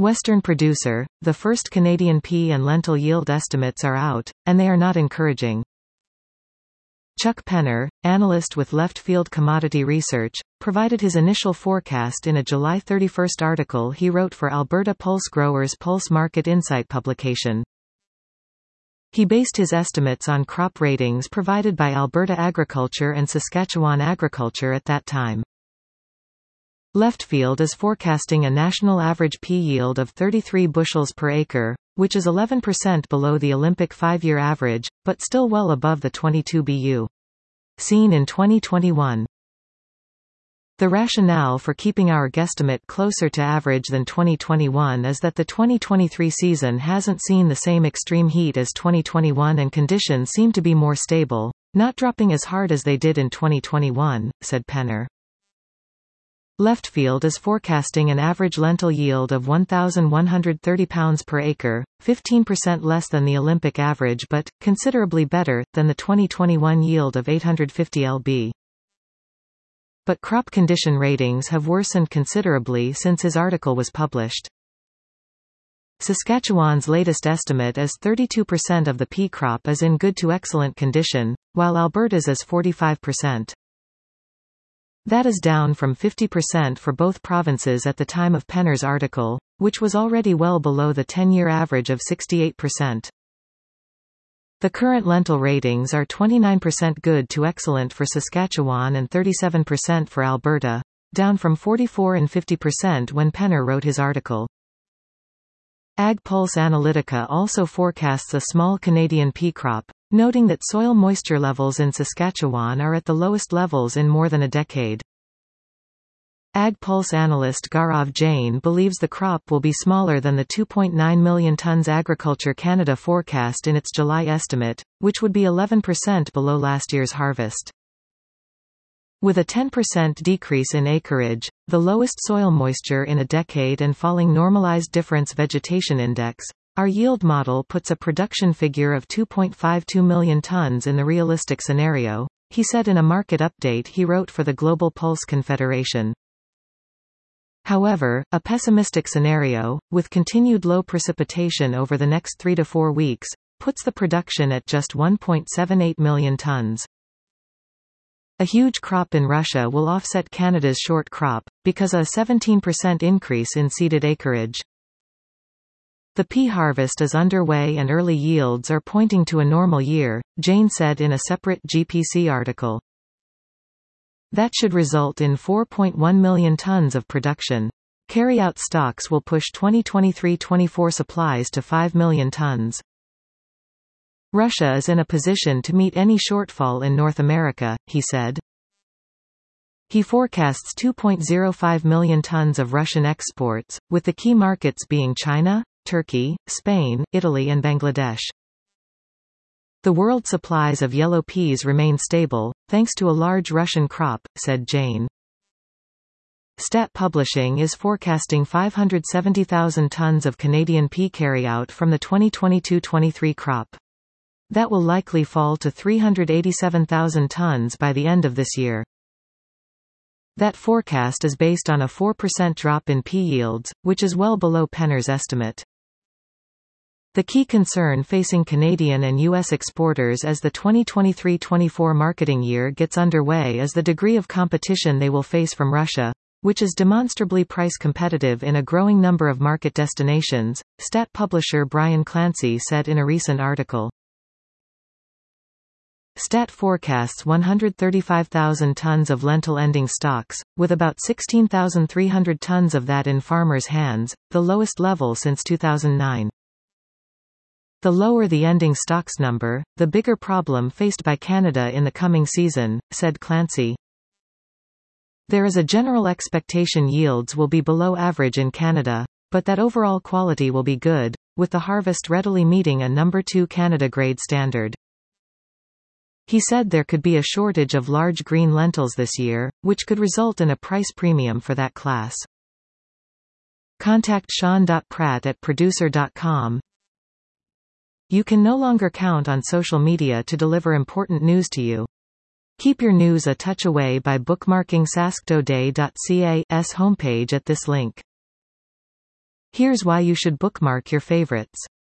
Western producer, the first Canadian pea and lentil yield estimates are out, and they are not encouraging. Chuck Penner, analyst with Left Field Commodity Research, provided his initial forecast in a July 31 article he wrote for Alberta Pulse Growers' Pulse Market Insight publication. He based his estimates on crop ratings provided by Alberta Agriculture and Saskatchewan Agriculture at that time. Leftfield is forecasting a national average pea yield of 33 bushels per acre, which is 11% below the Olympic 5-year average, but still well above the 22 BU seen in 2021. The rationale for keeping our guesstimate closer to average than 2021 is that the 2023 season hasn't seen the same extreme heat as 2021 and conditions seem to be more stable, not dropping as hard as they did in 2021, said Penner. Leftfield is forecasting an average lentil yield of 1,130 pounds per acre, 15% less than the Olympic average but, considerably better, than the 2021 yield of 850 lb. But crop condition ratings have worsened considerably since his article was published. Saskatchewan's latest estimate is 32% of the pea crop is in good to excellent condition, while Alberta's is 45%. That is down from 50% for both provinces at the time of Penner's article, which was already well below the 10-year average of 68%. The current lentil ratings are 29% good to excellent for Saskatchewan and 37% for Alberta, down from 44% and 50% when Penner wrote his article. Ag Pulse Analytica also forecasts a small Canadian pea crop, noting that soil moisture levels in Saskatchewan are at the lowest levels in more than a decade. Ag Pulse analyst Gaurav Jain believes the crop will be smaller than the 2.9 million tons Agriculture Canada forecast in its July estimate, which would be 11% below last year's harvest. With a 10% decrease in acreage, the lowest soil moisture in a decade and falling normalized difference vegetation index, our yield model puts a production figure of 2.52 million tons in the realistic scenario, he said in a market update he wrote for the Global Pulse Confederation. However, a pessimistic scenario, with continued low precipitation over the next 3 to 4 weeks, puts the production at just 1.78 million tons. A huge crop in Russia will offset Canada's short crop, because of a 17% increase in seeded acreage. The pea harvest is underway and early yields are pointing to a normal year, Jain said in a separate GPC article. That should result in 4.1 million tons of production. Carry-out stocks will push 2023-24 supplies to 5 million tons. Russia is in a position to meet any shortfall in North America, he said. He forecasts 2.05 million tons of Russian exports, with the key markets being China, Turkey, Spain, Italy and Bangladesh. The world supplies of yellow peas remain stable, thanks to a large Russian crop, said Jain. Stat Publishing is forecasting 570,000 tons of Canadian pea carryout from the 2022-23 crop. That will likely fall to 387,000 tons by the end of this year. That forecast is based on a 4% drop in pea yields, which is well below Penner's estimate. The key concern facing Canadian and U.S. exporters as the 2023-24 marketing year gets underway is the degree of competition they will face from Russia, which is demonstrably price competitive in a growing number of market destinations, stat publisher Brian Clancy said in a recent article. Stat forecasts 135,000 tons of lentil ending stocks, with about 16,300 tons of that in farmers' hands, the lowest level since 2009. The lower the ending stocks number, the bigger problem faced by Canada in the coming season, said Clancy. There is a general expectation yields will be below average in Canada, but that overall quality will be good, with the harvest readily meeting a number 2 Canada grade standard. He said there could be a shortage of large green lentils this year, which could result in a price premium for that class. Contact Sean.Pratt@producer.com. You can no longer count on social media to deliver important news to you. Keep your news a touch away by bookmarking sasktoday.ca's homepage at this link. Here's why you should bookmark your favorites.